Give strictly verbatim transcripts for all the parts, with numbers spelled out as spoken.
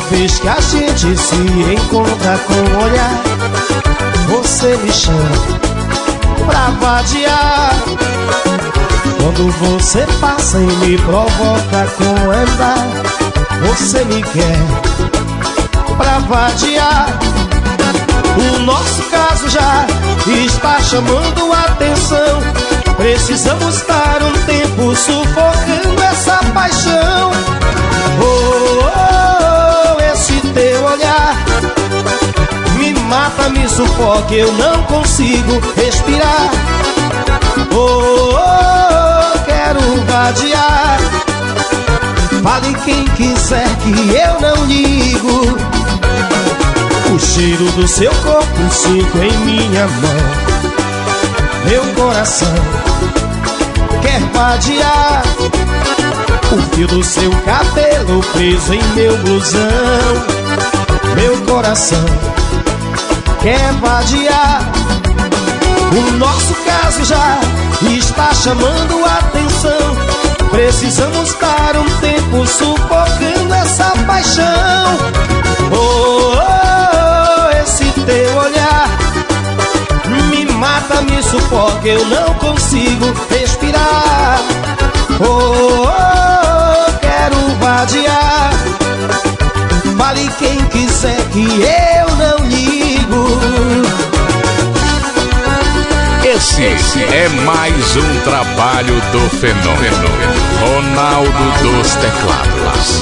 vez que a gente se encontra com um olhar, você me chama pra vadiar. Quando você passa e me provoca com andar, você me quer pra vadiar. O nosso caso já está chamando a atenção. Precisamos dar um tempo sufocando essa paixão. Oh, oh, oh, esse teu olhar me mata, me sufoca, eu não consigo respirar. Oh, oh, oh, quero vadiar. Fale quem quiser que eu não ligo. O cheiro do seu corpo sinto em minha mão. Meu coração quer vadiar. O fio do seu cabelo preso em meu blusão. Meu coração quer vadiar. O nosso caso já está chamando a atenção. Precisamos dar um tempo sufocando essa paixão. Oh, oh, oh, esse teu olhar me mata, me sufoca, eu não consigo respirar. Oh, oh, oh, quero vadiar. Fale quem quiser que eu não ligo. Esse, Esse é mais um trabalho do fenômeno Ronaldo dos Teclados.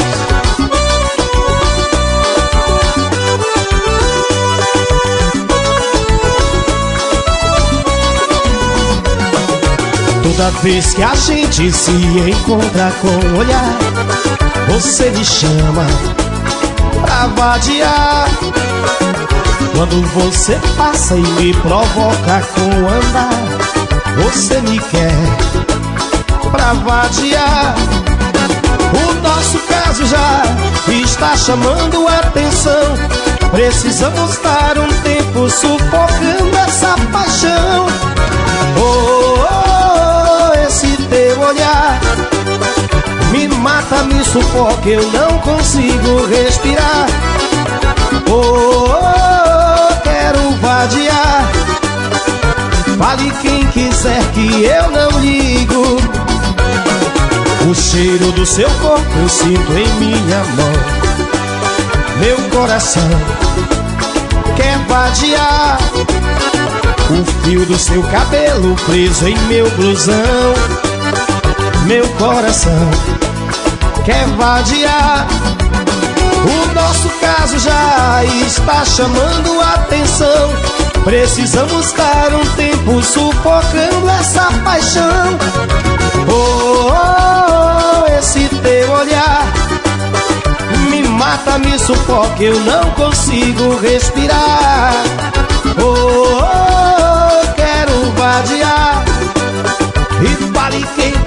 Toda vez que a gente se encontra com um olhar, você me chama pra vadiar. Quando você passa e me provoca com andar, você me quer pra vadiar. O nosso caso já está chamando a atenção. Precisamos dar um tempo sufocando essa paixão. Oh, oh, oh, esse teu olhar me mata, me sufoca, eu não consigo respirar. Oh, oh, oh, quero vadiar. Fale quem quiser que eu não ligo. O cheiro do seu corpo eu sinto em minha mão. Meu coração quer vadiar. O fio do seu cabelo preso em meu blusão. Meu coração quer vadiar. O nosso caso já está chamando a atenção. Precisamos dar um tempo sufocando essa paixão. Oh, oh, oh, esse teu olhar me mata, me sufoca, eu não consigo respirar. Oh, oh, oh, quero vadiar. E fale quem